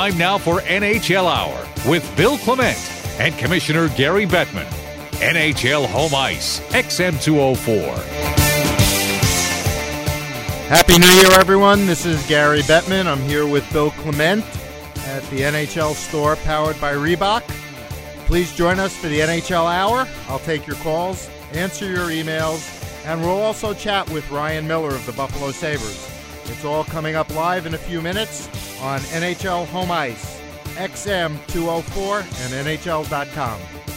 Time now for NHL Hour with Bill Clement and Commissioner Gary Bettman. NHL Home Ice, XM204. Happy New Year, everyone. This is Gary Bettman. I'm here with Bill Clement at the NHL store powered by Reebok. Please join us for the NHL Hour. I'll take your calls, answer your emails, and we'll also chat with Ryan Miller of the Buffalo Sabres. It's all coming up live in a few minutes on NHL Home Ice, XM204, and NHL.com.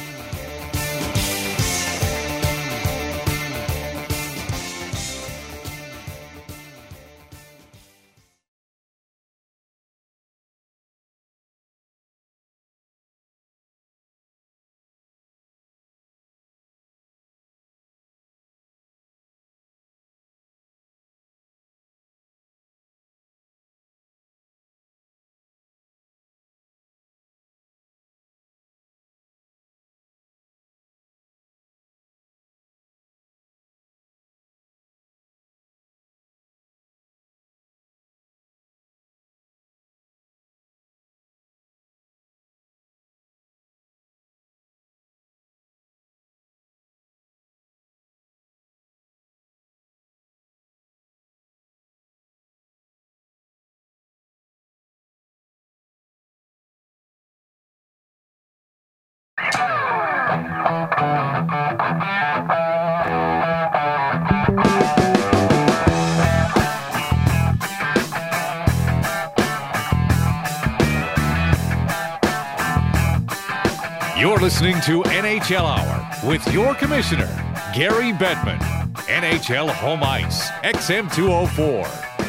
You're listening to NHL Hour with your commissioner, Gary Bettman. NHL Home Ice, XM204.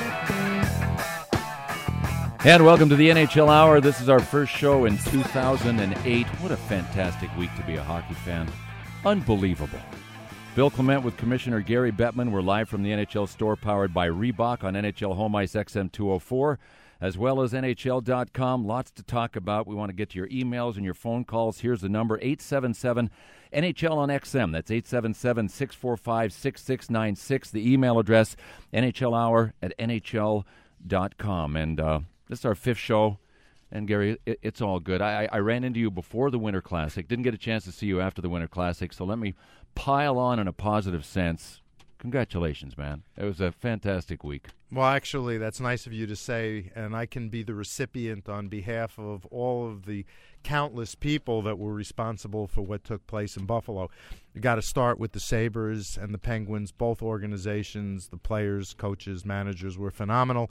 And welcome to the NHL Hour. This is our first show in 2008. What a fantastic week to be a hockey fan. Unbelievable. Bill Clement with Commissioner Gary Bettman. We're live from the NHL store powered by Reebok on NHL Home Ice XM204, as well as NHL.com. Lots to talk about. We want to get to your emails and your phone calls. Here's the number, 877-NHL on XM. That's 877-645-6696. The email address, NHLhour@NHL.com. And this is our fifth show. And, Gary, it's all good. I ran into you before the Winter Classic. Didn't get a chance to see you after the Winter Classic, so let me pile on in a positive sense. Congratulations, man. It was a fantastic week. Well, actually, that's nice of you to say, and I can be the recipient on behalf of all of the countless people that were responsible for what took place in Buffalo. You got to start with the Sabres and the Penguins. Both organizations, the players, coaches, managers were phenomenal,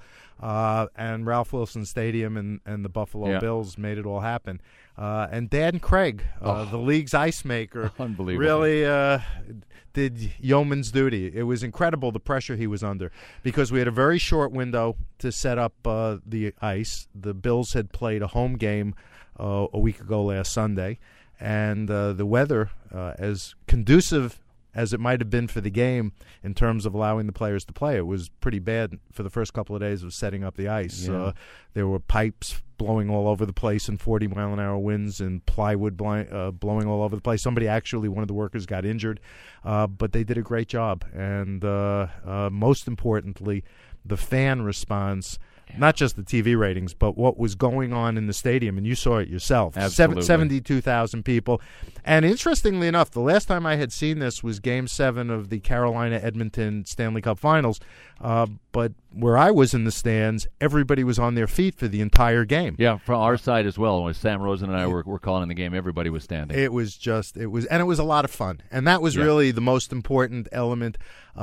and Ralph Wilson Stadium and the Buffalo Bills made it all happen. And Dan Craig, the league's ice maker, really did yeoman's duty. It was incredible the pressure he was under because we had a very short window to set up the ice. The Bills had played a home game a week ago last Sunday, and the weather, as conducive as it might have been for the game in terms of allowing the players to play, it was pretty bad for the first couple of days of setting up the ice. Yeah. There were pipes blowing all over the place in 40-mile-an-hour winds and plywood blowing all over the place. Somebody actually, one of the workers got injured, but they did a great job. And most importantly, the fan response, not just the TV ratings, but what was going on in the stadium, and you saw it yourself. Absolutely. 72,000 people. And interestingly enough, the last time I had seen this was Game 7 of the Carolina-Edmonton Stanley Cup Finals, but where I was in the stands, everybody was on their feet for the entire game. Yeah, from our side as well. When Sam Rosen and I were calling the game, everybody was standing. It was a lot of fun. And that was really the most important element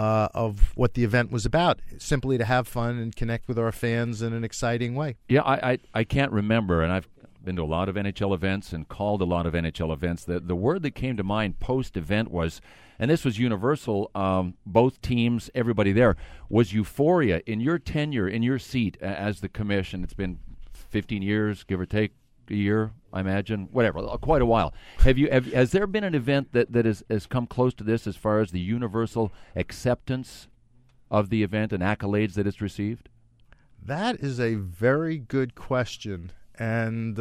of what the event was about, simply to have fun and connect with our fans in an exciting way. Yeah, I can't remember, and I've been to a lot of NHL events and called a lot of NHL events. The word that came to mind post-event was, and this was universal, both teams, everybody there, was euphoria. In your tenure, in your seat as the commission, it's been 15 years, give or take a year, I imagine, whatever, quite a while. Has there been an event that has come close to this as far as the universal acceptance of the event and accolades that it's received? That is a very good question. And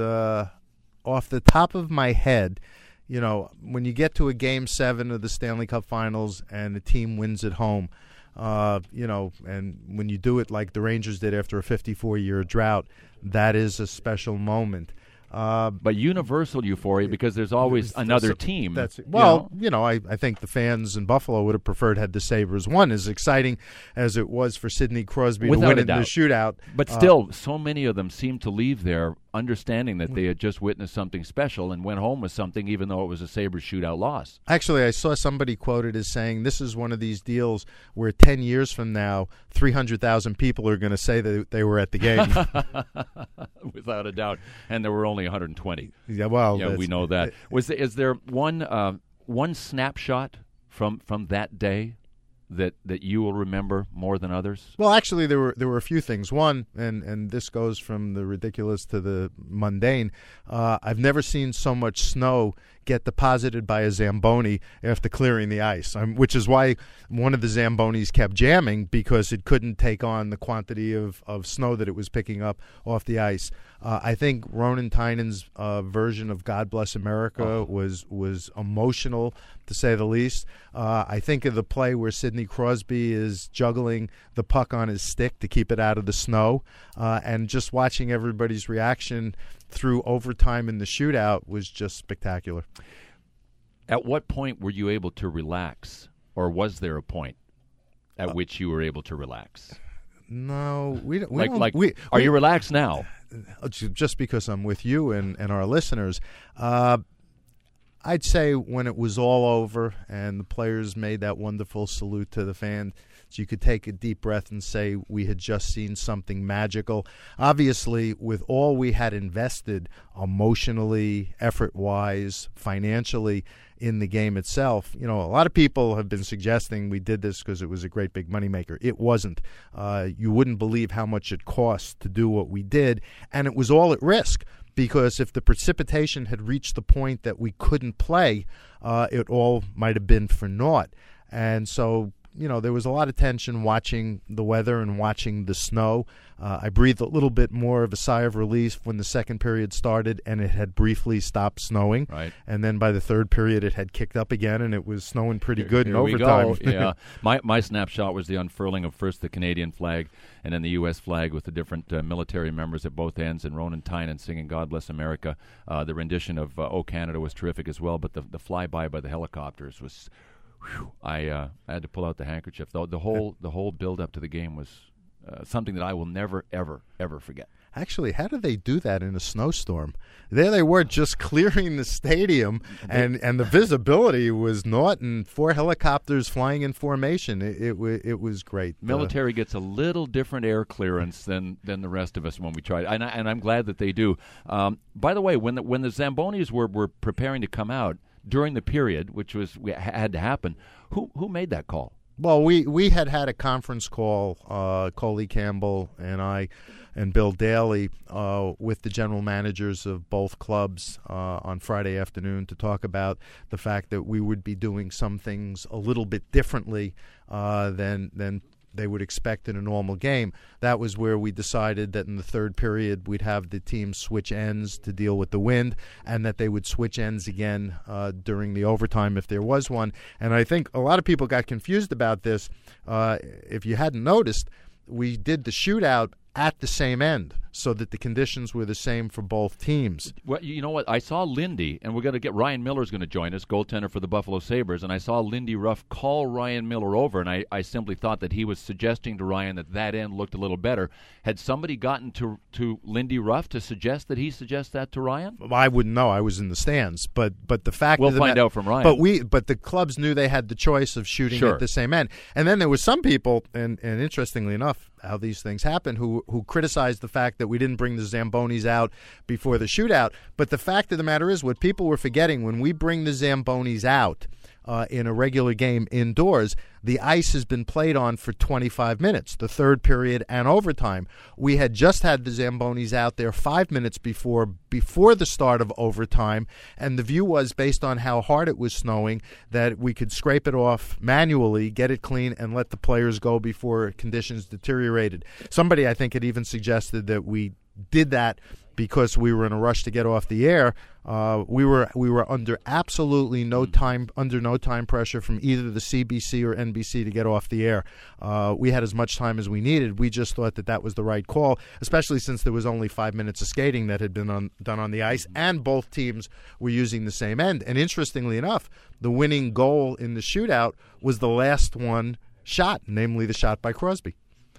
off the top of my head, when you get to a Game 7 of the Stanley Cup Finals and the team wins at home, And when you do it like the Rangers did after a 54-year drought, that is a special moment. But universal euphoria because there's always another team. I think the fans in Buffalo would have preferred had the Sabres won, as exciting as it was for Sidney Crosby to win in the shootout. But still, so many of them seemed to leave there understanding that they had just witnessed something special and went home with something, even though it was a Sabres shootout loss. Actually, I saw somebody quoted as saying this is one of these deals where 10 years from now, 300,000 people are going to say that they were at the game. Without a doubt. And there were only 120. Yeah, well, we know that. Is there one snapshot from that day that you will remember more than others? Well, actually, there were a few things. One, and this goes from the ridiculous to the mundane. I've never seen so much snow get deposited by a Zamboni after clearing the ice, which is why one of the Zambonis kept jamming, because it couldn't take on the quantity of snow that it was picking up off the ice. I think Ronan Tynan's version of God Bless America was emotional, to say the least. I think of the play where Sidney Crosby is juggling the puck on his stick to keep it out of the snow, and just watching everybody's reaction through overtime in the shootout was just spectacular. At what point were you able to relax, or was there a point at which you were able to relax? No, we don't. Are you relaxed now? Just because I'm with you and our listeners, I'd say when it was all over and the players made that wonderful salute to the fans, so you could take a deep breath and say we had just seen something magical. Obviously, with all we had invested emotionally, effort-wise, financially in the game itself, a lot of people have been suggesting we did this because it was a great big moneymaker. It wasn't. You wouldn't believe how much it cost to do what we did, and it was all at risk. Because if the precipitation had reached the point that we couldn't play, it all might have been for naught. And so, there was a lot of tension watching the weather and watching the snow. I breathed a little bit more of a sigh of relief when the second period started and it had briefly stopped snowing. Right. And then by the third period, it had kicked up again, and it was snowing pretty good in overtime. Yeah. My snapshot was the unfurling of first the Canadian flag and then the U.S. flag with the different military members at both ends, and Ronan Tynan singing God Bless America. The rendition of O Canada was terrific as well, but the flyby by the helicopters was... I had to pull out the handkerchief. The whole build-up to the game was something that I will never, ever, ever forget. Actually, how do they do that in a snowstorm? There they were just clearing the stadium, and the visibility was naught, and 4 helicopters flying in formation. It was great. Military gets a little different air clearance than the rest of us when we try, and I'm glad that they do. By the way, when the Zambonis were preparing to come out, during the period, which had to happen, who made that call? Well, we had a conference call, Coley Campbell and I and Bill Daly, with the general managers of both clubs on Friday afternoon to talk about the fact that we would be doing some things a little bit differently than they would expect in a normal game. That was where we decided that in the third period we'd have the team switch ends to deal with the wind, and that they would switch ends again during the overtime if there was one. And I think a lot of people got confused about this. If you hadn't noticed, we did the shootout at the same end so that the conditions were the same for both teams. Well, you know what? I saw Lindy, and we're going to get Ryan Miller's going to join us, goaltender for the Buffalo Sabres, and I saw Lindy Ruff call Ryan Miller over, and I simply thought that he was suggesting to Ryan that end looked a little better. Had somebody gotten to Lindy Ruff to suggest that he suggests that to Ryan? I wouldn't know. I was in the stands, but the fact we'll find out from Ryan. But the clubs knew they had the choice of shooting at the same end, and then there was some people, and interestingly enough, how these things happen, who criticized the fact that we didn't bring the Zambonis out before the shootout. But the fact of the matter is, what people were forgetting, when we bring the Zambonis out in a regular game indoors, the ice has been played on for 25 minutes, the third period and overtime. We had just had the Zambonis out there 5 minutes before the start of overtime, and the view was, based on how hard it was snowing, that we could scrape it off manually, get it clean, and let the players go before conditions deteriorated. Somebody, I think, had even suggested that we did that because we were in a rush to get off the air, we were under absolutely no time pressure from either the CBC or NBC to get off the air. We had as much time as we needed. We just thought that was the right call, especially since there was only 5 minutes of skating that had been done on the ice, and both teams were using the same end. And interestingly enough, the winning goal in the shootout was the last one shot, namely the shot by Crosby.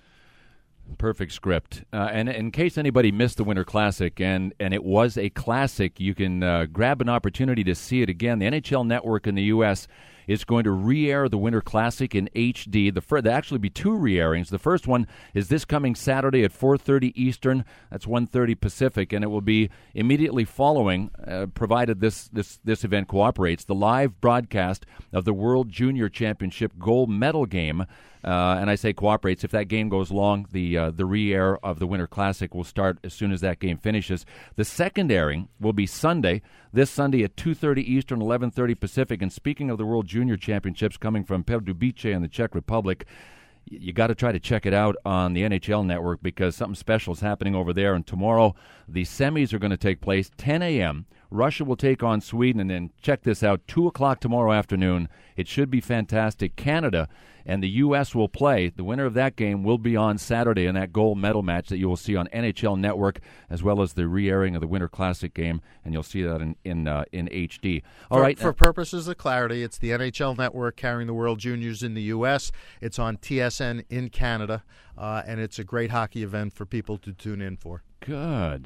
Perfect script. And in case anybody missed the Winter Classic, and it was a classic, you can grab an opportunity to see it again. The NHL Network in the U.S. is going to re-air the Winter Classic in HD. There'll actually be 2 re-airings. The first one is this coming Saturday at 4:30 Eastern. That's 1:30 Pacific, and it will be immediately following, provided this event cooperates, the live broadcast of the World Junior Championship gold medal game. And I say cooperates. If that game goes long, the re-air of the Winter Classic will start as soon as that game finishes. The second airing will be this Sunday at 2:30 Eastern, 11:30 Pacific. And speaking of the World Junior Championships coming from Pardubice in the Czech Republic, you got to try to check it out on the NHL Network because something special is happening over there. And tomorrow, the semis are going to take place, 10 a.m. Russia will take on Sweden, and then check this out, 2 o'clock tomorrow afternoon. It should be fantastic. Canada and the U.S. will play. The winner of that game will be on Saturday in that gold medal match that you will see on NHL Network, as well as the re-airing of the Winter Classic game, and you'll see that in HD. For purposes of clarity, it's the NHL Network carrying the World Juniors in the U.S. It's on TSN in Canada, and it's a great hockey event for people to tune in for. Good.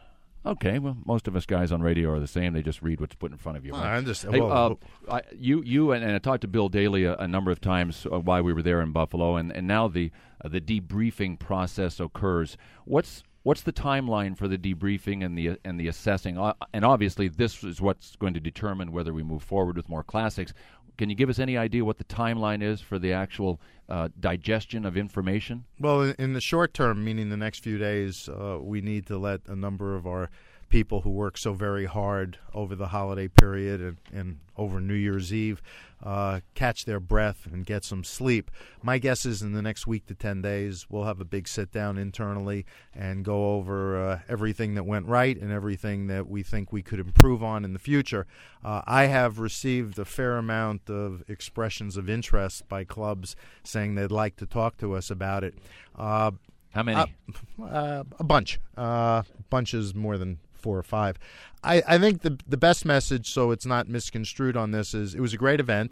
Okay, well, most of us guys on radio are the same. They just read what's put in front of you. Right? I understand. Hey, you and I talked to Bill Daly a number of times while we were there in Buffalo, and now the debriefing process occurs. What's the timeline for the debriefing and the assessing? And obviously, this is what's going to determine whether we move forward with more classics. Can you give us any idea what the timeline is for the actual digestion of information? Well, in the short term, meaning the next few days, we need to let a number of our people who work so very hard over the holiday period and over New Year's Eve catch their breath and get some sleep. My guess is in the next week to 10 days, we'll have a big sit-down internally and go over everything that went right and everything that we think we could improve on in the future. I have received a fair amount of expressions of interest by clubs saying they'd like to talk to us about it. How many? A bunch. Bunches more than 4 or 5. I think the best message, so it's not misconstrued on this, is it was a great event.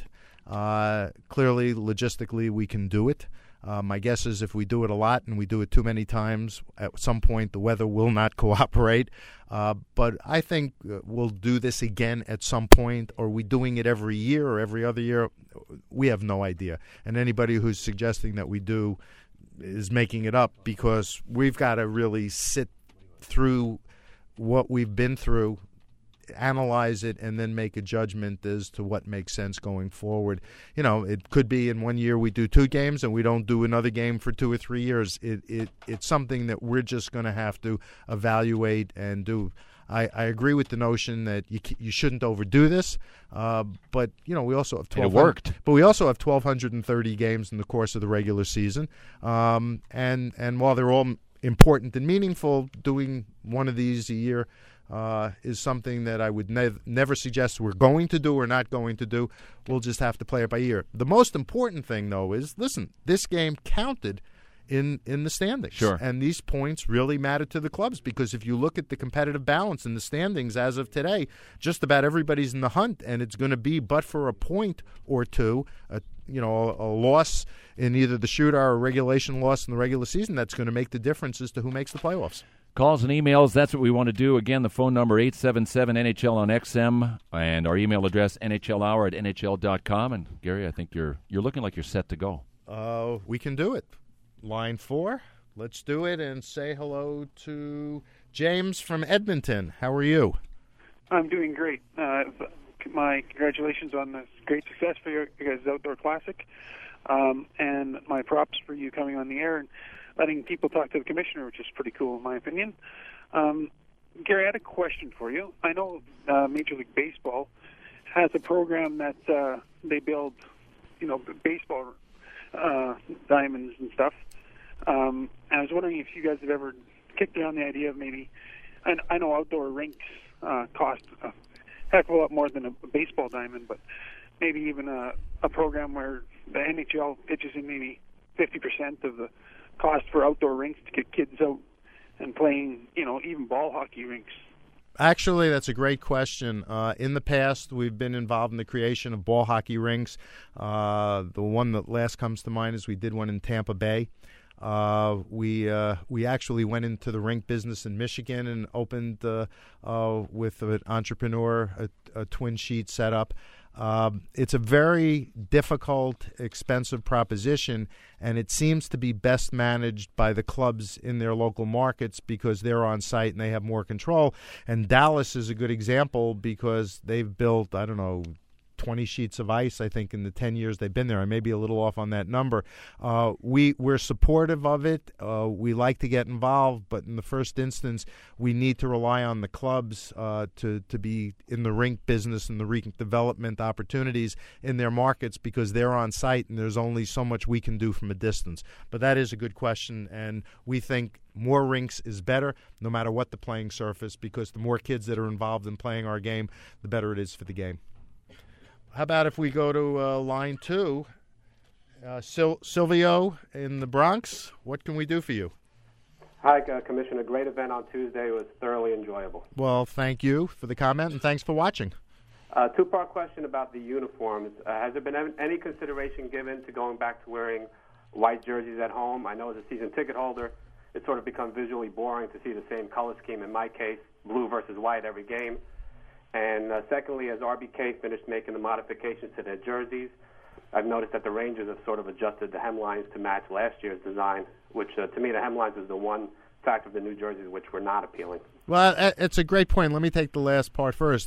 Clearly, logistically, we can do it. My guess is if we do it a lot and we do it too many times, at some point the weather will not cooperate. But I think we'll do this again at some point. Are we doing it every year or every other year? We have no idea. And anybody who's suggesting that we do is making it up, because we've got to really sit through what we've been through, analyze it, and then make a judgment as to what makes sense going forward. You know, it could be in 1 year we do 2 games and we don't do another game for 2 or 3 years. It's something that we're just going to have to evaluate and do. I agree with the notion that you shouldn't overdo this, but you know we also have 12. It worked, but we also have 1,230 games in the course of the regular season, and while they're all important and meaningful, doing one of these a year is something that I would never suggest we're going to do or not going to do. We'll just have to play it by ear. The most important thing, though, is, listen, this game counted in the standings. Sure. And these points really matter to the clubs, because if you look at the competitive balance in the standings as of today, just about everybody's in the hunt, and it's going to be, but for a point or two, a loss in either the shootout or regulation loss in the regular season, that's going to make the difference as to who makes the playoffs. Calls and emails, that's what we want to do. Again, the phone number 877-NHL on XM, and our email address nhlhour@nhl.com. And Gary, I think you're looking like you're set to go. We can do it. Line 4, let's do it, and say hello to James from Edmonton. How are you? I'm doing great. My congratulations on this great success for your guys' Outdoor Classic, and my props for you coming on the air and letting people talk to the commissioner, which is pretty cool in my opinion. Gary, I had a question for you. I know Major League Baseball has a program that they build, baseball diamonds and stuff. And I was wondering if you guys have ever kicked around the idea of maybe I know outdoor rinks cost a heck of a lot more than a baseball diamond, but maybe even a program where the NHL pitches in maybe 50% of the cost for outdoor rinks to get kids out and playing, even ball hockey rinks. Actually, that's a great question. In the past, we've been involved in the creation of ball hockey rinks. The one that last comes to mind is we did one in Tampa Bay. We actually went into the rink business in Michigan and opened with an entrepreneur a twin sheet setup. It's a very difficult, expensive proposition, and it seems to be best managed by the clubs in their local markets because they're on site and they have more control. And Dallas is a good example because they've built, 20 sheets of ice, I think, in the 10 years they've been there. I may be a little off on that number. We're supportive of it. We like to get involved, but in the first instance, we need to rely on the clubs to be in the rink business and the rink development opportunities in their markets because they're on site and there's only so much we can do from a distance. But that is a good question, and we think more rinks is better no matter what the playing surface because the more kids that are involved in playing our game, the better it is for the game. How about if we go to line 2? Silvio in the Bronx, what can we do for you? Hi, Commissioner. Great event on Tuesday. It was thoroughly enjoyable. Well, thank you for the comment, and thanks for watching. Two-part question about the uniforms. Has there been any consideration given to going back to wearing white jerseys at home? I know as a season ticket holder, it's sort of become visually boring to see the same color scheme, in my case, blue versus white every game. And secondly, as RBK finished making the modifications to their jerseys, I've noticed that the Rangers have sort of adjusted the hemlines to match last year's design, which to me the hemlines is the one fact of the new jerseys which were not appealing. Well, it's a great point. Let me take the last part first.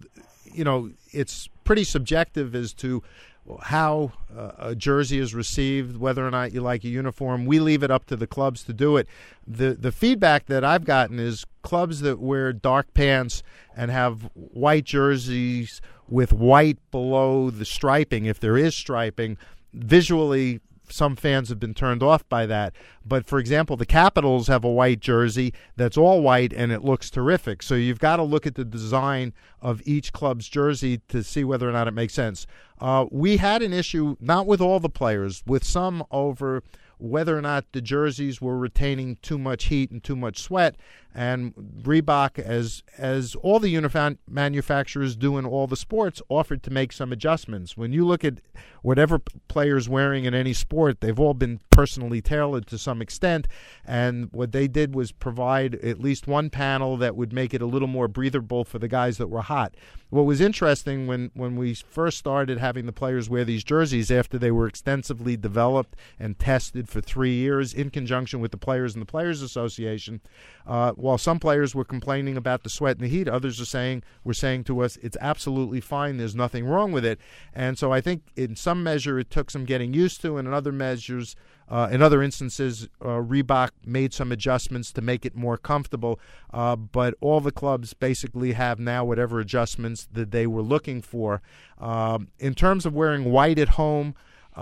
It's pretty subjective as to how a jersey is received, whether or not you like a uniform. We leave it up to the clubs to do it. The feedback that I've gotten is clubs that wear dark pants and have white jerseys with white below the striping, if there is striping, visually some fans have been turned off by that. But, for example, the Capitals have a white jersey that's all white, and it looks terrific. So you've got to look at the design of each club's jersey to see whether or not it makes sense. We had an issue, not with all the players, with some over whether or not the jerseys were retaining too much heat and too much sweat. And Reebok, as all the uniform manufacturers do in all the sports, offered to make some adjustments. When you look at whatever player's wearing in any sport, they've all been personally tailored to some extent. And what they did was provide at least one panel that would make it a little more breathable for the guys that were hot. What was interesting when we first started having the players wear these jerseys after they were extensively developed and tested for 3 years in conjunction with the players and the Players Association, while some players were complaining about the sweat and the heat, others were saying to us, it's absolutely fine, there's nothing wrong with it. And so I think in some measure it took some getting used to, and in other measures, in other instances, Reebok made some adjustments to make it more comfortable. But all the clubs basically have now whatever adjustments that they were looking for. In terms of wearing white at home,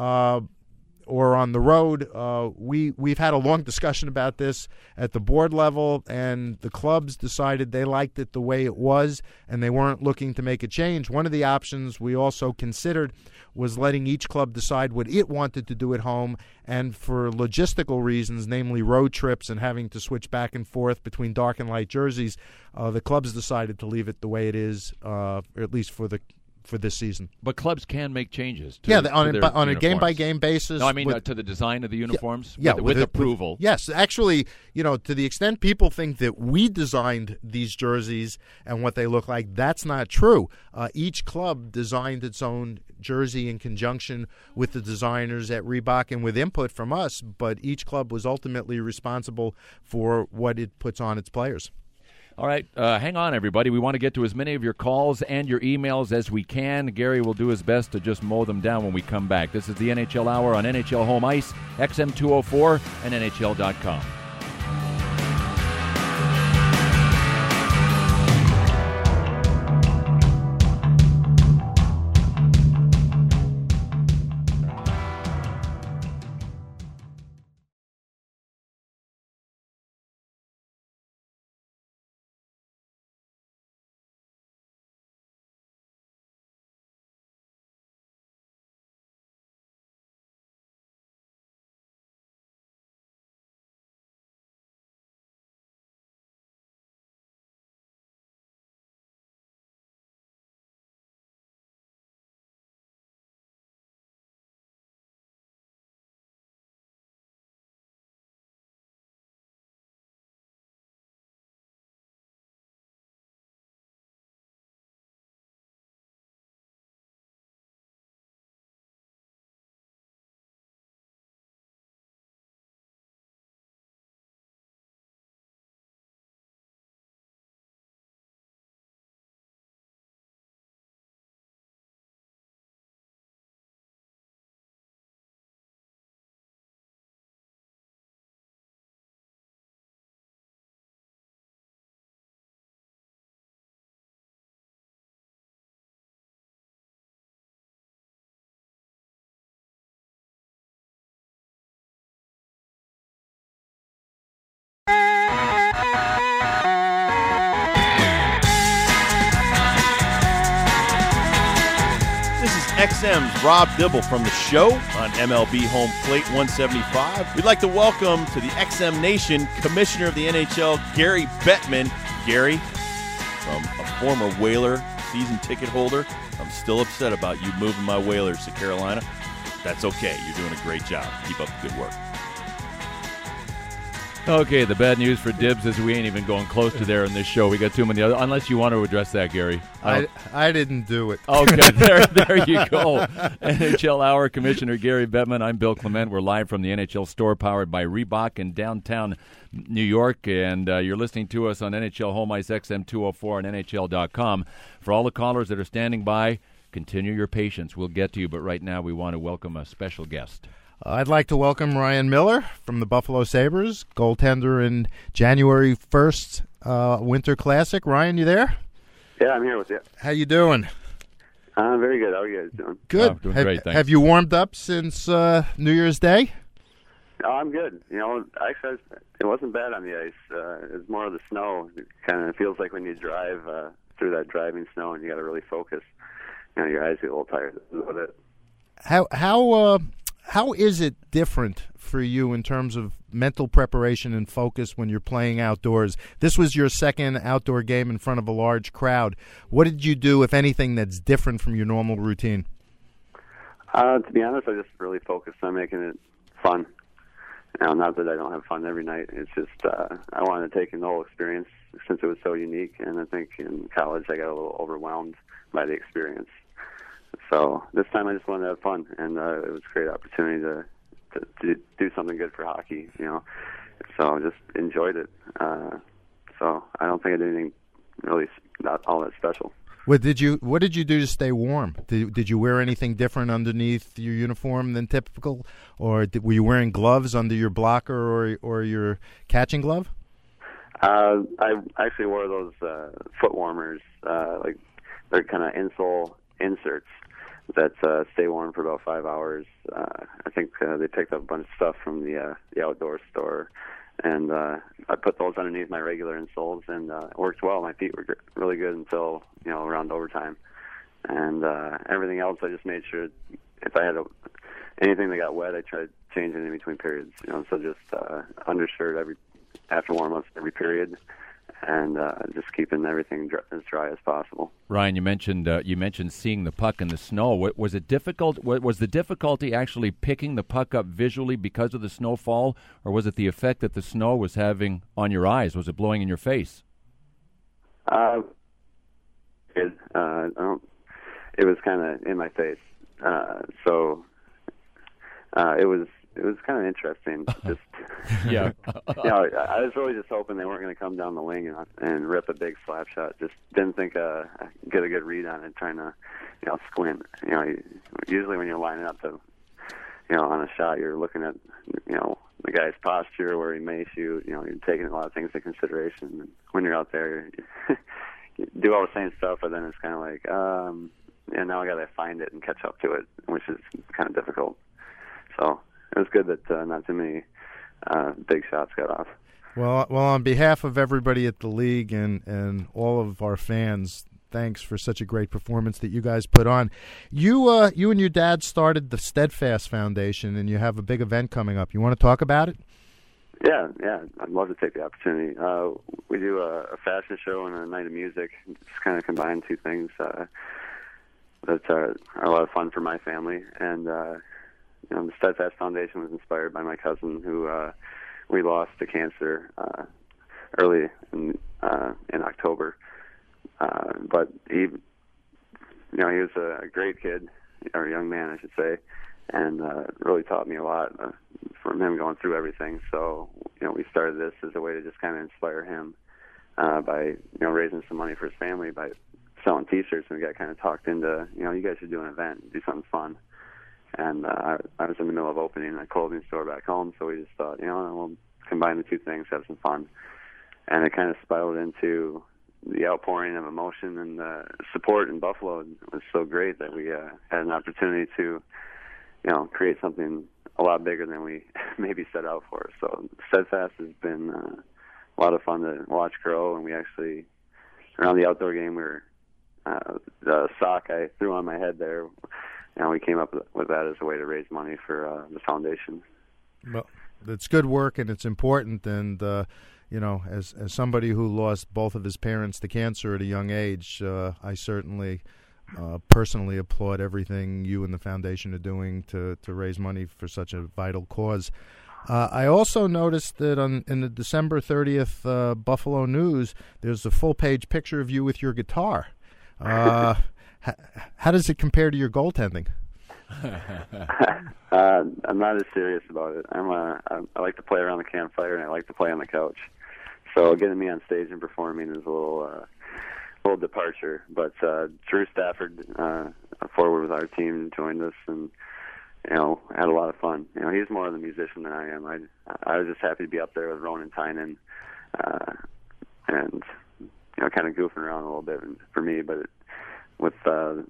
or on the road, we've had a long discussion about this at the board level, and the clubs decided they liked it the way it was, and they weren't looking to make a change. One of the options we also considered was letting each club decide what it wanted to do at home, and for logistical reasons, namely road trips and having to switch back and forth between dark and light jerseys, the clubs decided to leave it the way it is, or at least for this season. But clubs can make changes to on a game-by-game basis. No, I mean to the design of the uniforms with approval. Yes, actually, to the extent people think that we designed these jerseys and what they look like, that's not true. Each club designed its own jersey in conjunction with the designers at Reebok and with input from us, but each club was ultimately responsible for what it puts on its players. All right, hang on, everybody. We want to get to as many of your calls and your emails as we can. Gary will do his best to just mow them down when we come back. This is the NHL Hour on NHL Home Ice, XM204, and NHL.com. XM's Rob Dibble from the show on MLB Home Plate 175. We'd like to welcome to the XM Nation Commissioner of the NHL, Gary Bettman. Gary, from a former Whaler season ticket holder, I'm still upset about you moving my Whalers to Carolina. That's okay. You're doing a great job. Keep up the good work. Okay, the bad news for Dibs is we ain't even going close to there in this show. We got too many other, unless you want to address that, Gary. I didn't do it. Okay, there you go. NHL Hour, Commissioner Gary Bettman. I'm Bill Clement. We're live from the NHL store powered by Reebok in downtown New York, and you're listening to us on NHL Home Ice XM204 and NHL.com. For all the callers that are standing by, continue your patience. We'll get to you, but right now we want to welcome a special guest. I'd like to welcome Ryan Miller from the Buffalo Sabres, goaltender in January 1st Winter Classic. Ryan, you there? Yeah, I'm here with you. How you doing? Very good. How are you guys doing? Good. Doing great, thanks. Have you warmed up since New Year's Day? Oh, I'm good. Actually, it wasn't bad on the ice. It was more of the snow. It kind of feels like when you drive through that driving snow and you got to really focus. Your eyes get a little tired. That's about it. How is it different for you in terms of mental preparation and focus when you're playing outdoors? This was your second outdoor game in front of a large crowd. What did you do, if anything, that's different from your normal routine? To be honest, I just really focused on making it fun. Not that I don't have fun every night. It's just I wanted to take in the whole experience since it was so unique. And I think in college I got a little overwhelmed by the experience. So this time I just wanted to have fun, and it was a great opportunity to do something good for hockey, So I just enjoyed it. So I don't think I did anything really not all that special. What did you do to stay warm? Did you wear anything different underneath your uniform than typical, or were you wearing gloves under your blocker or your catching glove? I actually wore those foot warmers, like they're kind of insole inserts that stay warm for about 5 hours. I think they picked up a bunch of stuff from the outdoor store, and I put those underneath my regular insoles, and it worked well. My feet were really good until around overtime, and everything else I just made sure if I had anything that got wet, I tried changing in between periods. So just undershirt after warm-ups every period. And just keeping everything as dry as possible. Ryan, you mentioned seeing the puck in the snow. Was it difficult? Was the difficulty actually picking the puck up visually because of the snowfall, or was it the effect that the snow was having on your eyes? Was it blowing in your face? It was kind of in my face, so it was kind of interesting. Just yeah, I was really just hoping they weren't going to come down the wing and rip a big slap shot. Just didn't think get a good read on it. Trying to squint. Usually when you're lining up to on a shot, you're looking at the guy's posture, where he may shoot. You're taking a lot of things into consideration. And when you're out there, you do all the same stuff, but then it's kind of like, now I got to find it and catch up to it, which is kind of difficult. So it was good that not too many big shots got off. Well, on behalf of everybody at the league and all of our fans, thanks for such a great performance that you guys put on. You and your dad started the Steadfast Foundation, and you have a big event coming up. You want to talk about it? Yeah, I'd love to take the opportunity. We do a fashion show and a night of music. Just kind of combine two things that are a lot of fun for my family. And the Steadfast Foundation was inspired by my cousin, who we lost to cancer early in October. But he was a great kid, or young man, I should say, and really taught me a lot from him going through everything. So, we started this as a way to just kind of inspire him by, raising some money for his family by selling T-shirts, and we got kind of talked into, you guys should do an event, do something fun. And I was in the middle of opening a clothing store back home, so we just thought, we'll combine the two things, have some fun. And it kind of spiraled into the outpouring of emotion and support in Buffalo. It was so great that we had an opportunity to, create something a lot bigger than we maybe set out for. So Steadfast has been a lot of fun to watch grow, and we actually, around the outdoor game, the sock I threw on my head there, we came up with that as a way to raise money for the foundation. Well, it's good work and it's important. And as somebody who lost both of his parents to cancer at a young age, I certainly personally applaud everything you and the foundation are doing to raise money for such a vital cause. I also noticed that in the December 30th Buffalo News, there's a full-page picture of you with your guitar. How does it compare to your goaltending? I'm not as serious about it. I like to play around the campfire, and I like to play on the couch. So getting me on stage and performing is a little departure. But Drew Stafford, a forward with our team, joined us, and had a lot of fun. He's more of a musician than I am. I was just happy to be up there with Ronan Tynan, and kind of goofing around a little bit for me. But we're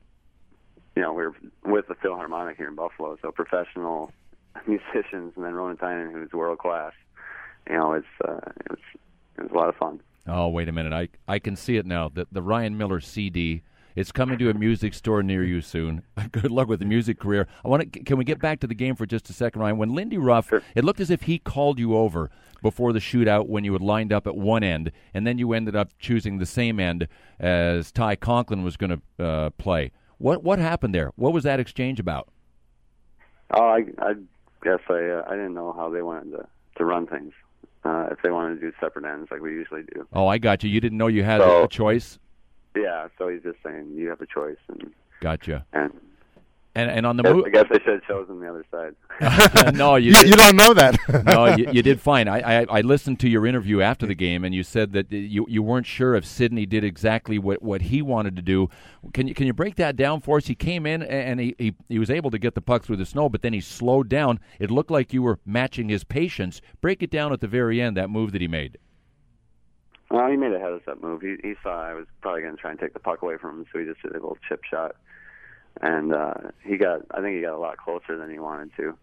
with the Philharmonic here in Buffalo, so professional musicians, and then Ronan Tynan, who's world class. It was a lot of fun. Oh, wait a minute! I can see it now. The Ryan Miller CD. It's coming to a music store near you soon. Good luck with the music career. Can we get back to the game for just a second, Ryan? When Lindy Ruff, sure. It looked as if he called you over before the shootout when you had lined up at one end, and then you ended up choosing the same end as Ty Conklin was going to play. What happened there? What was that exchange about? Oh, I guess I didn't know how they wanted to run things. If they wanted to do separate ends like we usually do. Oh, I got you. You didn't know you had a choice? Yeah, so he's just saying you have a choice. Gotcha. And on the move, I guess I should have chosen the other side. No, you don't know that. No, you did fine. I listened to your interview after the game, and you said that you weren't sure if Sidney did exactly what he wanted to do. Can you break that down for us? He came in and he was able to get the puck through the snow, but then he slowed down. It looked like you were matching his patience. Break it down at the very end, that move that he made. Well, he made a heads-up move. He saw I was probably going to try and take the puck away from him, so he just did a little chip shot. And I think he got a lot closer than he wanted to.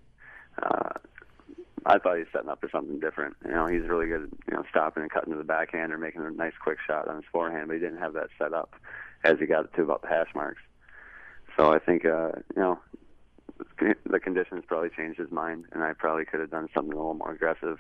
I thought he was setting up for something different. He's really good at, stopping and cutting to the backhand or making a nice quick shot on his forehand, but he didn't have that set up as he got to about the hash marks. So I think, the conditions probably changed his mind, and I probably could have done something a little more aggressive.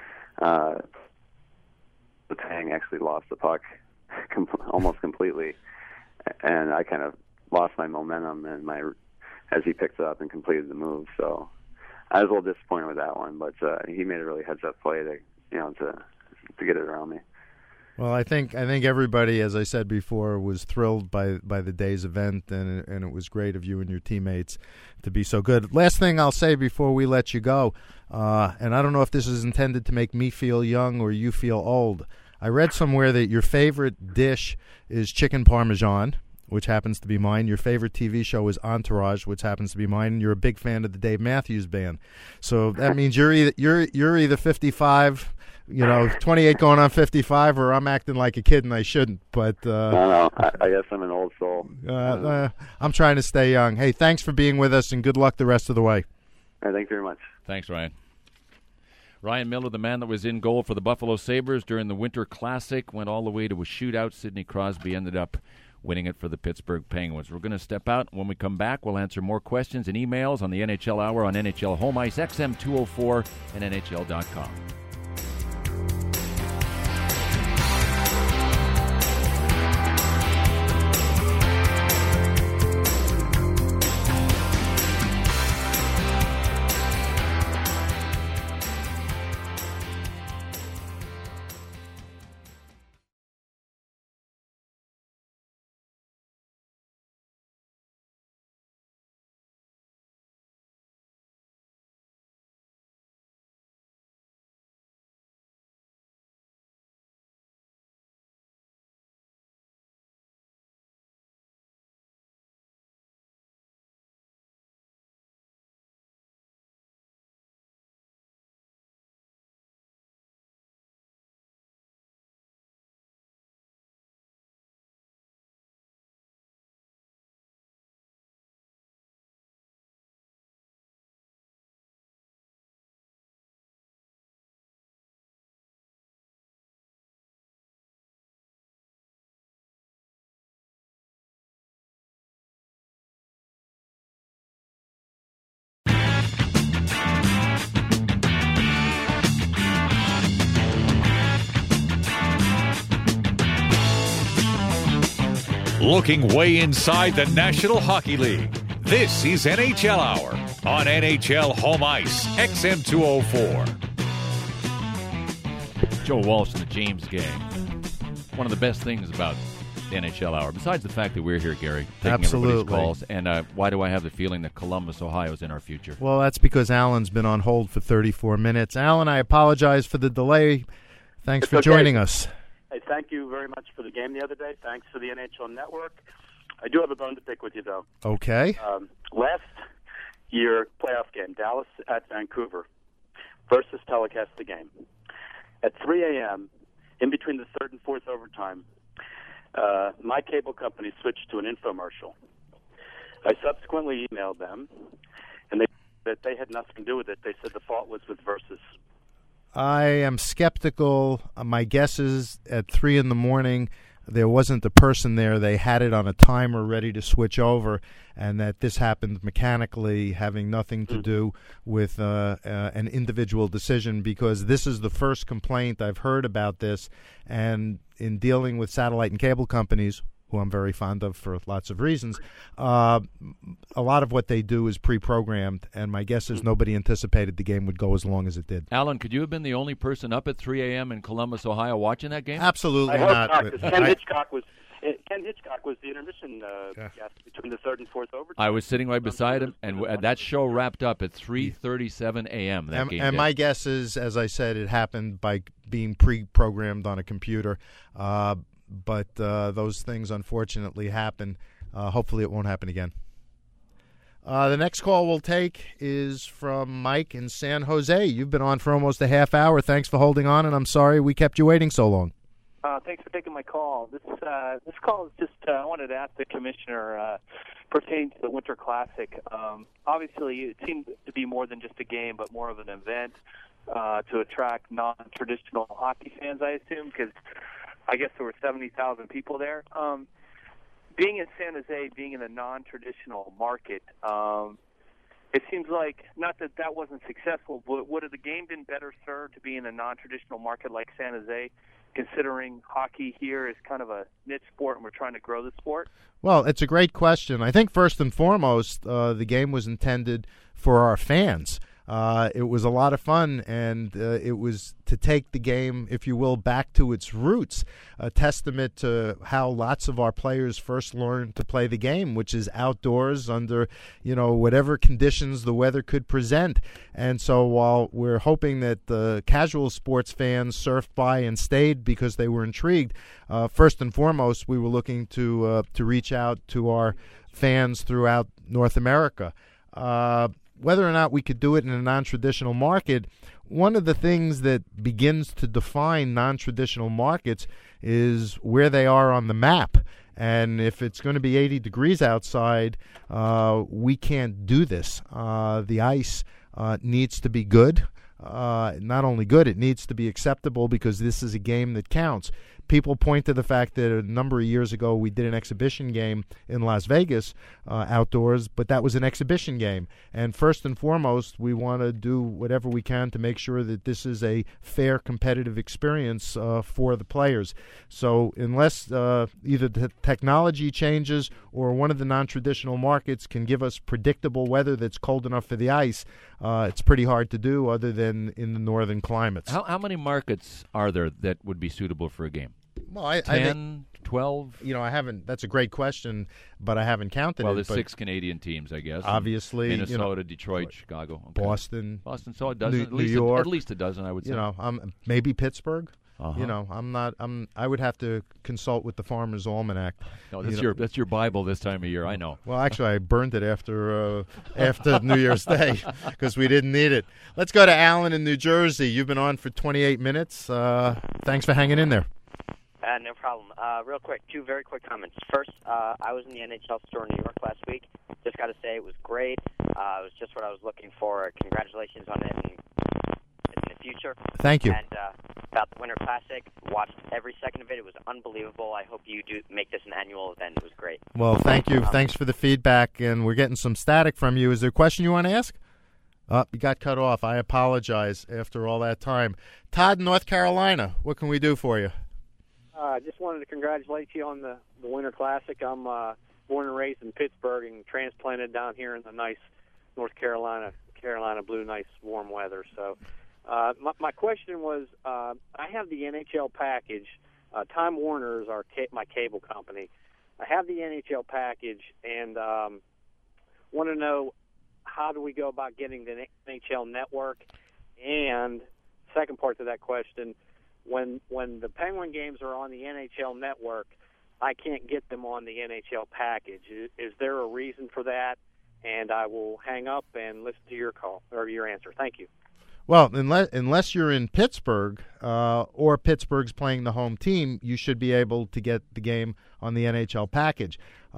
The Tang actually lost the puck almost completely, and I kind of lost my momentum as he picked it up and completed the move. So I was a little disappointed with that one, but he made a really heads-up play to get it around me. Well, I think everybody, as I said before, was thrilled by the day's event, and it was great of you and your teammates to be so good. Last thing I'll say before we let you go, and I don't know if this is intended to make me feel young or you feel old. I read somewhere that your favorite dish is chicken parmesan, which happens to be mine. Your favorite TV show is Entourage, which happens to be mine. And you're a big fan of the Dave Matthews Band. So that means you're either 55, 28 going on 55, or I'm acting like a kid and I shouldn't. But no, I guess I'm an old soul. I'm trying to stay young. Hey, thanks for being with us, and good luck the rest of the way. All right, thank you very much. Thanks, Ryan. Ryan Miller, the man that was in goal for the Buffalo Sabres during the Winter Classic, went all the way to a shootout. Sidney Crosby ended up winning it for the Pittsburgh Penguins. We're going to step out. When we come back, we'll answer more questions and emails on the NHL Hour on NHL Home Ice, XM 204, and NHL.com. Looking way inside the National Hockey League, this is NHL Hour on NHL Home Ice, XM204. Joe Walsh and the James Gang. One of the best things about the NHL Hour, besides the fact that we're here, Gary, taking Absolutely. everybody's calls. And why do I have the feeling that Columbus, Ohio is in our future? Well, that's because Alan's been on hold for 34 minutes. Alan, I apologize for the delay. Thanks for joining us. Hey, thank you very much for the game the other day. Thanks for the NHL Network. I do have a bone to pick with you, though. Okay. Last year, playoff game, Dallas at Vancouver versus telecast the game. At 3 a.m., in between the third and fourth overtime, my cable company switched to an infomercial. I subsequently emailed them, and they said that they had nothing to do with it. They said the fault was with Versus. I am skeptical. My guess is at 3 in the morning, there wasn't a person there. They had it on a timer ready to switch over, and that this happened mechanically, having nothing to do with an individual decision, because this is the first complaint I've heard about this. And in dealing with satellite and cable companies, who I'm very fond of for lots of reasons, a lot of what they do is pre-programmed, and my guess is nobody anticipated the game would go as long as it did. Alan, could you have been the only person up at 3 a.m. in Columbus, Ohio, watching that game? Absolutely I hope not. not, 'cause Ken Hitchcock was the intermission guest between the third and fourth overtime. I was sitting right beside him, and that show wrapped up at 3:37 a.m. that game. And my guess is, as I said, it happened by being pre-programmed on a computer. But those things, unfortunately, happen. Hopefully it won't happen again. The next call we'll take is from Mike in San Jose. You've been on for almost a half hour. Thanks for holding on, and I'm sorry we kept you waiting so long. Thanks for taking my call. This call is just I wanted to ask the commissioner pertaining to the Winter Classic. Obviously, it seemed to be more than just a game, but more of an event to attract non-traditional hockey fans, I assume, because I guess there were 70,000 people there. Being in San Jose, being in a non-traditional market, it seems like, not that that wasn't successful, but would have the game been better served to be in a non-traditional market like San Jose, considering hockey here is kind of a niche sport and we're trying to grow the sport? Well, it's a great question. I think first and foremost, the game was intended for our fans. It was a lot of fun, and it was to take the game, if you will, back to its roots, a testament to how lots of our players first learned to play the game, which is outdoors under, whatever conditions the weather could present. And so while we're hoping that the casual sports fans surfed by and stayed because they were intrigued, first and foremost, we were looking to reach out to our fans throughout North America. Whether or not we could do it in a non-traditional market, one of the things that begins to define non-traditional markets is where they are on the map. And if it's going to be 80 degrees outside, we can't do this. The ice needs to be good. Not only good, it needs to be acceptable, because this is a game that counts. People point to the fact that a number of years ago we did an exhibition game in Las Vegas outdoors, but that was an exhibition game. And first and foremost, we want to do whatever we can to make sure that this is a fair, competitive experience for the players. So unless either the technology changes or one of the non-traditional markets can give us predictable weather that's cold enough for the ice, it's pretty hard to do other than in the northern climates. How many markets are there that would be suitable for a game? Well, I 10, 12? I haven't. That's a great question, but I haven't counted Well, it. there's 6 Canadian teams, I guess. Obviously, Minnesota, Detroit, Chicago, okay. Boston, so a dozen. New York, at least a dozen, I would say. Maybe Pittsburgh. Uh-huh. I would have to consult with the Farmer's Almanac. No, that's your Bible this time of year. I know. Well, actually, I burned it after New Year's Day because we didn't need it. Let's go to Alan in New Jersey. You've been on for 28 minutes. Thanks for hanging in there. No problem. Real quick, 2 very quick comments. First, I was in the NHL store in New York last week. Just got to say it was great. It was just what I was looking for. Congratulations on it in the future. Thank you. And about the Winter Classic, watched every second of it. It was unbelievable. I hope you do make this an annual event. It was great. Well, thank you. Thanks for the feedback, and we're getting some static from you. Is there a question you want to ask? You got cut off. I apologize after all that time. Todd in North Carolina, what can we do for you? I just wanted to congratulate you on the Winter Classic. I'm born and raised in Pittsburgh and transplanted down here in the nice North Carolina blue, nice warm weather. So my question was, I have the NHL package. Time Warner is my cable company. I have the NHL package and want to know how do we go about getting the NHL network? And second part to that question, when the Penguin games are on the NHL network, I can't get them on the NHL package. Is there a reason for that? And I will hang up and listen to your call or your answer. Thank you. Well, unless you're in Pittsburgh or Pittsburgh's playing the home team, you should be able to get the game on the NHL package.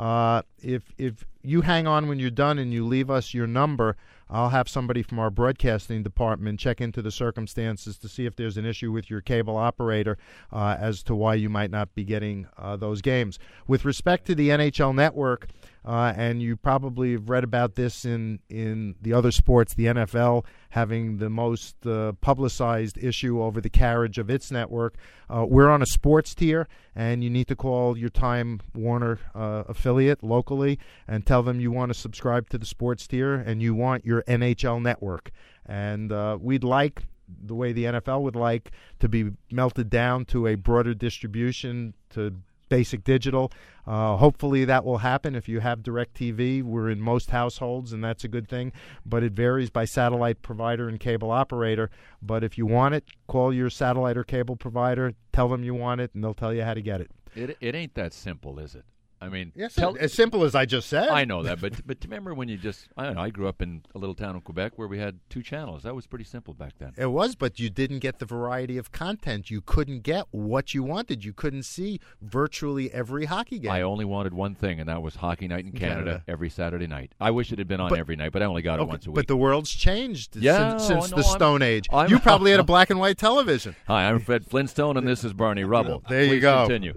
If you hang on when you're done and you leave us your number, I'll have somebody from our broadcasting department check into the circumstances to see if there's an issue with your cable operator as to why you might not be getting those games. With respect to the NHL Network, and you probably have read about this in the other sports, the NFL having the most publicized issue over the carriage of its network. We're on a sports tier, and you need to call your Time Warner affiliate locally and tell them you want to subscribe to the sports tier and you want your NHL network. And we'd like, the way the NFL would like, to be melted down to a broader distribution to basic digital. Hopefully that will happen. If you have DirecTV, we're in most households, and that's a good thing. But it varies by satellite provider and cable operator. But if you want it, call your satellite or cable provider, tell them you want it, and they'll tell you how to get it. It ain't that simple, is it? I mean, yes, as simple as I just said. I know that, but remember when I grew up in a little town in Quebec where we had 2 channels. That was pretty simple back then. It was, but you didn't get the variety of content. You couldn't get what you wanted. You couldn't see virtually every hockey game. I only wanted one thing, and that was Hockey Night in Canada every Saturday night. I wish it had been on every night, but I only got it once a week. But the world's changed since the Stone Age. I'm you probably had a black and white television. Hi, I'm Fred Flintstone, and this is Barney Rubble. There you Please go. Continue.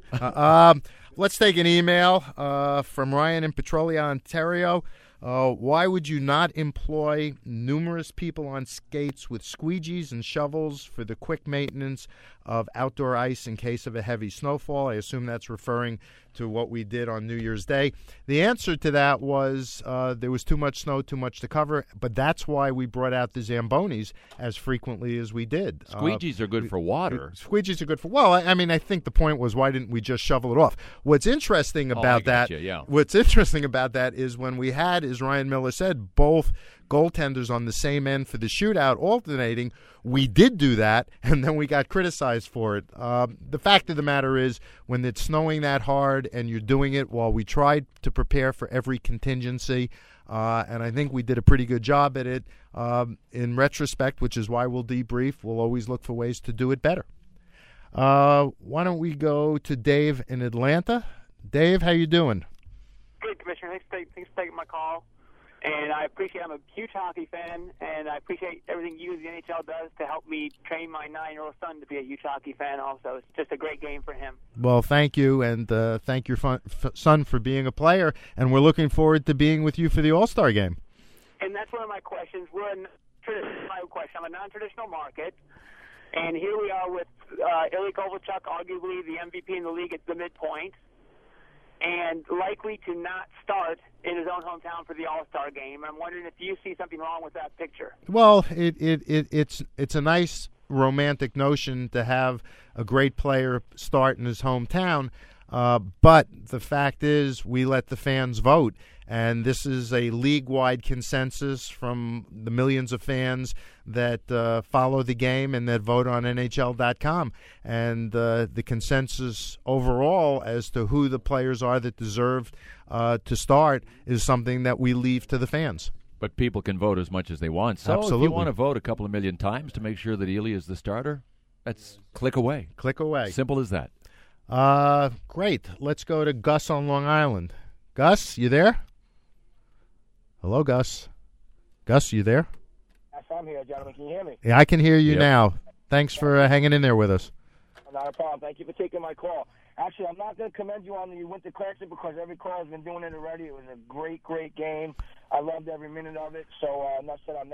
Let's take an email from Ryan in Petrolia, Ontario. Why would you not employ numerous people on skates with squeegees and shovels for the quick maintenance of outdoor ice in case of a heavy snowfall? I assume that's referring to what we did on New Year's Day. The answer to that was there was too much snow, too much to cover, but that's why we brought out the Zambonis as frequently as we did. Squeegees are good for water. Squeegees are good for, well, I mean, I think the point was, why didn't we just shovel it off? What's interesting about What's interesting about that is when we had, as Ryan Miller said, both goaltenders on the same end for the shootout alternating, we did do that, and then we got criticized for it. The fact of the matter is, when it's snowing that hard and you're doing it while we tried to prepare for every contingency, and I think we did a pretty good job at it, in retrospect, which is why we'll debrief, we'll always look for ways to do it better. Why don't we go to Dave in Atlanta? Dave, how you doing? Good, Commissioner. Thanks for taking my call. And I appreciate, I'm a huge hockey fan, and I appreciate everything you as the NHL does to help me train my 9-year-old son to be a huge hockey fan also. It's just a great game for him. Well, thank you, and thank your son for being a player, and we're looking forward to being with you for the All-Star game. And that's one of my questions. I'm a non-traditional market, and here we are with Ilya Kovalchuk, arguably the MVP in the league at the midpoint, and likely to not start in his own hometown for the All-Star game. I'm wondering if you see something wrong with that picture. Well, it's a nice romantic notion to have a great player start in his hometown, but the fact is we let the fans vote. And this is a league-wide consensus from the millions of fans that follow the game and that vote on NHL.com. And the consensus overall as to who the players are that deserve to start is something that we leave to the fans. But people can vote as much as they want. So Absolutely. If you want to vote a couple of million times to make sure that Ilya is the starter, that's click away. Click away. Simple as that. Great. Let's go to Gus on Long Island. Gus, you there? Hello, Gus. Gus, you there? Yes, I'm here, gentlemen. Can you hear me? Yeah, I can hear you now. Thanks for hanging in there with us. Not a problem. Thank you for taking my call. Actually, I'm not going to commend you on the Winter Classic because every call has been doing it already. It was a great, great game. I loved every minute of it, so enough said on that.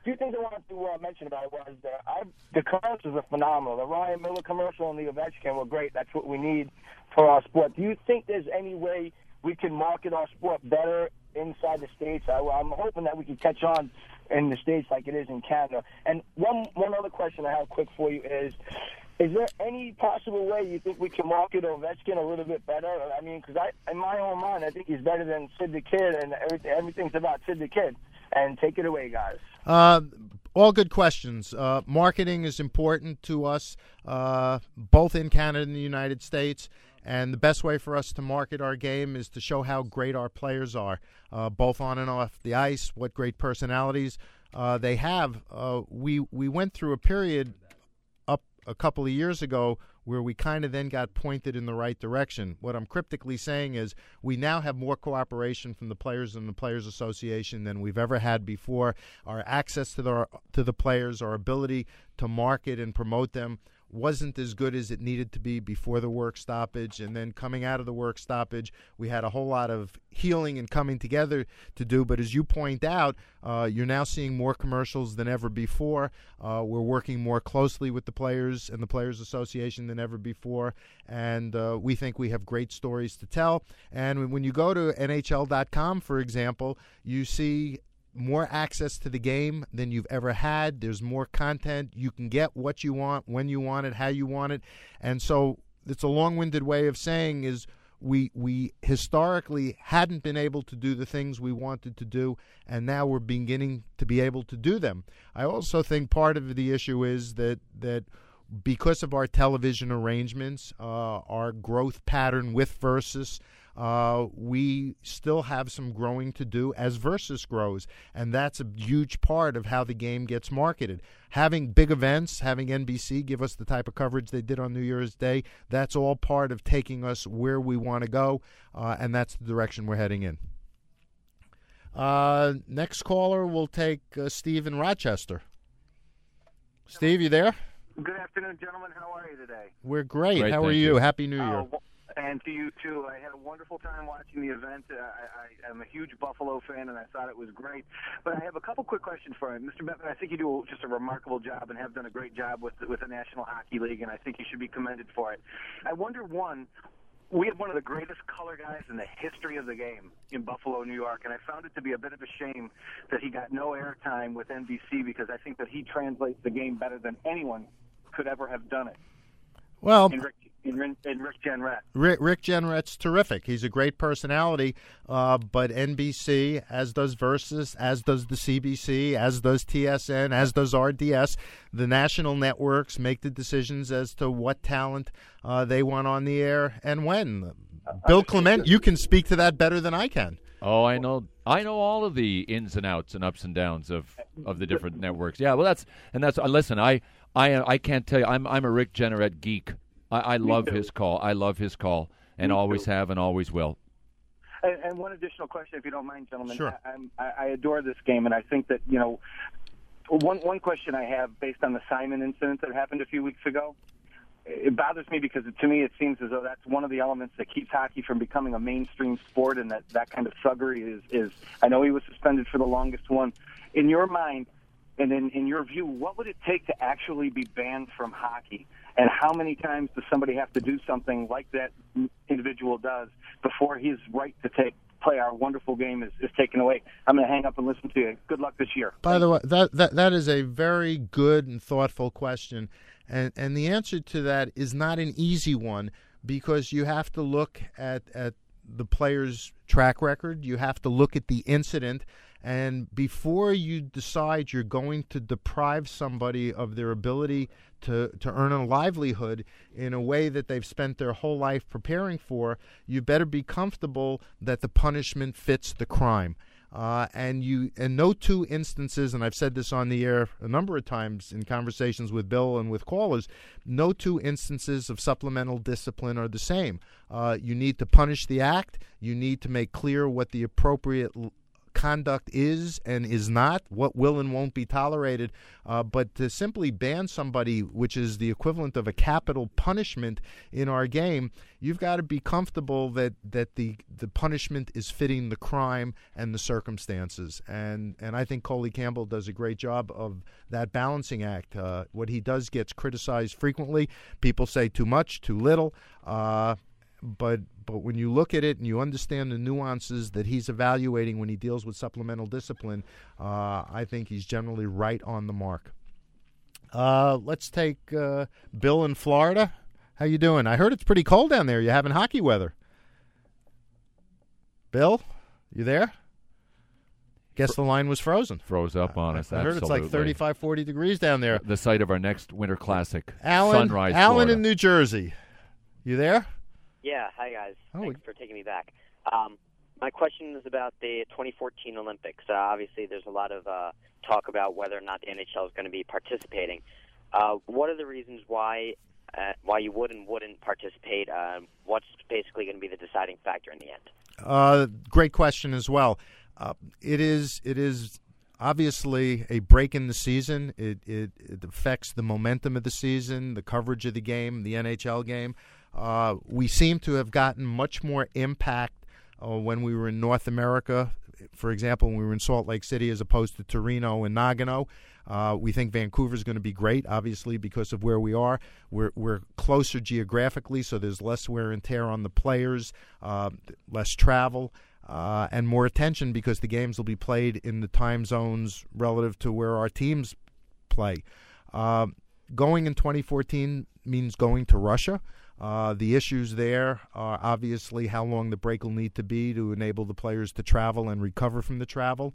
few things I wanted to mention about it was the commercials are phenomenal. The Ryan Miller commercial and the Ovechkin were great. That's what we need for our sport. Do you think there's any way we can market our sport better inside the States? I'm hoping that we can catch on in the States like it is in Canada. And one other question I have quick for you is there any possible way you think we can market Ovechkin a little bit better? I mean, because in my own mind, I think he's better than Sid the Kid, and everything's about Sid the Kid. And take it away, guys. All good questions. Marketing is important to us, both in Canada and the United States. And the best way for us to market our game is to show how great our players are, both on and off the ice, what great personalities they have. We went through a period up a couple of years ago where we kind of then got pointed in the right direction. What I'm cryptically saying is we now have more cooperation from the players and the Players Association than we've ever had before. Our access to the players, our ability to market and promote them wasn't as good as it needed to be before the work stoppage. And then coming out of the work stoppage, we had a whole lot of healing and coming together to do. But as you point out, you're now seeing more commercials than ever before. We're working more closely with the players and the Players Association than ever before. And we think we have great stories to tell. And when you go to NHL.com, for example, you see more access to the game than you've ever had. There's more content. You can get what you want, when you want it, how you want it. And so it's a long-winded way of saying is we historically hadn't been able to do the things we wanted to do, and now we're beginning to be able to do them. I also think part of the issue is that because of our television arrangements, our growth pattern with Versus, we still have some growing to do as Versus grows, and that's a huge part of how the game gets marketed. Having big events, having NBC give us the type of coverage they did on New Year's Day, that's all part of taking us where we want to go, and that's the direction we're heading in. Next caller, we'll take Steve in Rochester. Steve, you there? Good afternoon, gentlemen. How are you today? We're great. How are you? Happy New Year. And to you, too. I had a wonderful time watching the event. I am a huge Buffalo fan, and I thought it was great. But I have a couple quick questions for you. Mr. Bettman, I think you do just a remarkable job and have done a great job with the National Hockey League, and I think you should be commended for it. I wonder, one, we had one of the greatest color guys in the history of the game in Buffalo, New York, and I found it to be a bit of a shame that he got no airtime with NBC because I think that he translates the game better than anyone could ever have done it. Well, in Rick Jenrette. Rick Jenrette's terrific. He's a great personality, but NBC, as does Versus, as does the CBC, as does TSN, as does RDS, the national networks make the decisions as to what talent they want on the air and when. Bill Clement, you can speak to that better than I can. Oh, I know all of the ins and outs and ups and downs of the different networks. Yeah, well, that's listen, I can't tell you. I'm a Rick Jenrette geek. I love his call. I love his call, and always have and always will. And one additional question, if you don't mind, gentlemen. Sure. I adore this game, and I think that one question I have based on the Simon incident that happened a few weeks ago. It bothers me because to me it seems as though that's one of the elements that keeps hockey from becoming a mainstream sport, and that kind of thuggery is. I know he was suspended for the longest one. In your mind, and in your view, what would it take to actually be banned from hockey? And how many times does somebody have to do something like that individual does before his right to play our wonderful game is taken away? I'm going to hang up and listen to you. Good luck this year. By the way, that is a very good and thoughtful question. And the answer to that is not an easy one because you have to look at the player's track record. You have to look at the incident. And before you decide you're going to deprive somebody of their ability to earn a livelihood in a way that they've spent their whole life preparing for, you better be comfortable that the punishment fits the crime. And no two instances, and I've said this on the air a number of times in conversations with Bill and with callers, no two instances of supplemental discipline are the same. You need to punish the act. You need to make clear what the appropriate conduct is and is not, what will and won't be tolerated. But to simply ban somebody, which is the equivalent of a capital punishment in our game, you've got to be comfortable that the punishment is fitting the crime and the circumstances. And I think Coley Campbell does a great job of that balancing act. What he does gets criticized frequently. People say too much, too little. But when you look at it and you understand the nuances that he's evaluating when he deals with supplemental discipline, I think he's generally right on the mark. Let's take Bill in Florida. How you doing? I heard it's pretty cold down there. You having hockey weather? Bill, you there? Guess the line was frozen. Froze up on us. I heard it's like 35, 40 degrees down there. The site of our next Winter Classic, Alan Sunrise, Florida. in New Jersey. You there? Yeah, hi guys. Oh, Thanks for taking me back. My question is about the 2014 Olympics. Obviously, there's a lot of talk about whether or not the NHL is going to be participating. What are the reasons why you would and wouldn't participate? What's basically going to be the deciding factor in the end? Great question as well. It is obviously a break in the season. It affects the momentum of the season, the coverage of the game, the NHL game. We seem to have gotten much more impact when we were in North America. For example, when we were in Salt Lake City as opposed to Torino and Nagano. We think Vancouver is going to be great, obviously, because of where we are. We're closer geographically, so there's less wear and tear on the players, less travel, and more attention because the games will be played in the time zones relative to where our teams play. Going in 2014 means going to Russia. The issues there are obviously how long the break will need to be to enable the players to travel and recover from the travel.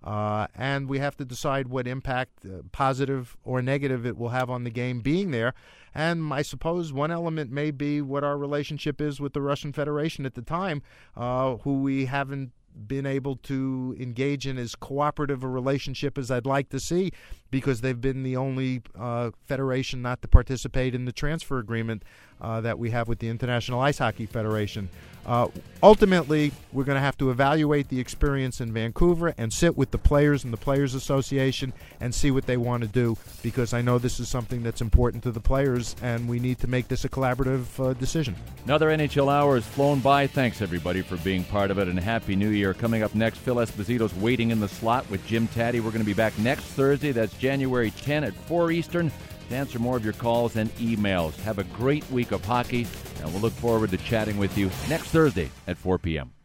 And we have to decide what impact, positive or negative, it will have on the game being there. And I suppose one element may be what our relationship is with the Russian Federation at the time, who we haven't been able to engage in as cooperative a relationship as I'd like to see, because they've been the only federation not to participate in the transfer agreement that we have with the International Ice Hockey Federation. Ultimately, we're going to have to evaluate the experience in Vancouver and sit with the players and the Players Association and see what they want to do, because I know this is something that's important to the players, and we need to make this a collaborative decision. Another NHL hour has flown by. Thanks, everybody, for being part of it, and Happy New Year. Coming up next, Phil Esposito's waiting in the slot with Jim Taddy. We're going to be back next Thursday. That's January 10 at 4 Eastern to answer more of your calls and emails. Have a great week of hockey, and we'll look forward to chatting with you next Thursday at 4 p.m.